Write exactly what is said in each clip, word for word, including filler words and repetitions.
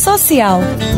Social.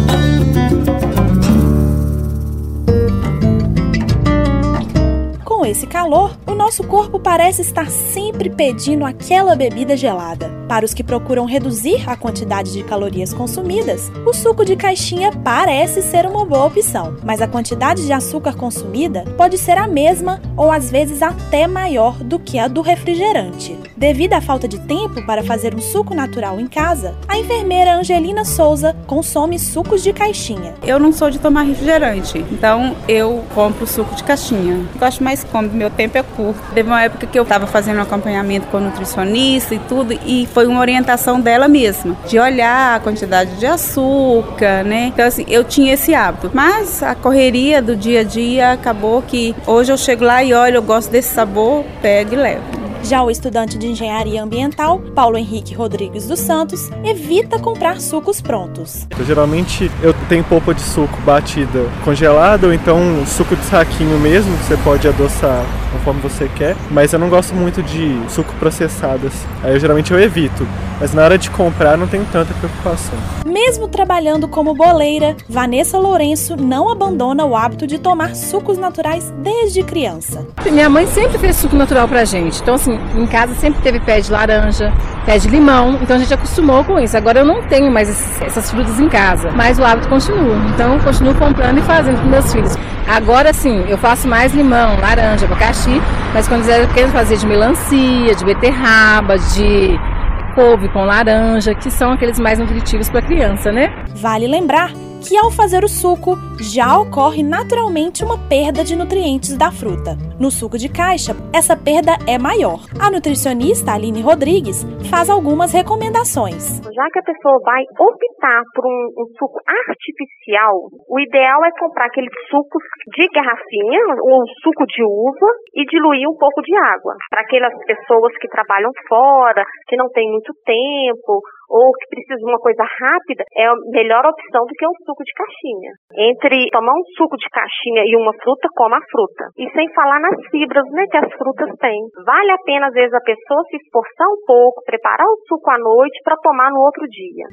Com esse calor, o nosso corpo parece estar sempre pedindo aquela bebida gelada. Para os que procuram reduzir a quantidade de calorias consumidas, o suco de caixinha parece ser uma boa opção, mas a quantidade de açúcar consumida pode ser a mesma ou às vezes até maior do que a do refrigerante. Devido à falta de tempo para fazer um suco natural em casa, a enfermeira Angelina Souza consome sucos de caixinha. Eu não sou de tomar refrigerante, então eu compro suco de caixinha. Gosto mais como meu tempo é curto. Teve uma época que eu estava fazendo um acompanhamento com a nutricionista e tudo, e foi uma orientação dela mesma, de olhar a quantidade de açúcar, né? Então assim, eu tinha esse hábito, mas a correria do dia a dia acabou que hoje eu chego lá e olho, eu gosto desse sabor, pego e levo. Já o estudante de engenharia ambiental, Paulo Henrique Rodrigues dos Santos, evita comprar sucos prontos. Eu, geralmente eu tenho polpa de suco batida congelada ou então suco de saquinho mesmo, que você pode adoçar conforme você quer, mas eu não gosto muito de suco processado assim. Aí eu, geralmente eu evito, mas na hora de comprar não tenho tanta preocupação. Mesmo trabalhando como boleira, Vanessa Lourenço não abandona o hábito de tomar sucos naturais desde criança. Minha mãe sempre fez suco natural pra gente, então assim, em casa sempre teve pé de laranja, pé de limão, então a gente acostumou com isso. Agora eu não tenho mais esses, essas frutas em casa, mas o hábito continua, então eu continuo comprando e fazendo com meus filhos. Agora sim, eu faço mais limão, laranja, abacaxi, mas quando eu quero fazer de melancia, de beterraba, de couve com laranja, que são aqueles mais nutritivos para a criança, né? Vale lembrar que ao fazer o suco, já ocorre naturalmente uma perda de nutrientes da fruta. No suco de caixa, essa perda é maior. A nutricionista Aline Rodrigues faz algumas recomendações. Já que a pessoa vai optar por um, um suco artificial, o ideal é comprar aqueles sucos de garrafinha ou suco de uva e diluir um pouco de água. Para aquelas pessoas que trabalham fora, que não têm muito tempo, ou que precisa de uma coisa rápida, é a melhor opção do que um suco de caixinha. Entre tomar um suco de caixinha e uma fruta, coma a fruta. E sem falar nas fibras, né, que as frutas têm. Vale a pena, às vezes, a pessoa se esforçar um pouco, preparar o suco à noite para tomar no outro dia.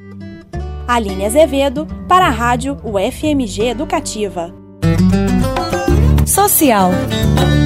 Aline Azevedo, para a rádio U F M G Educativa. Social.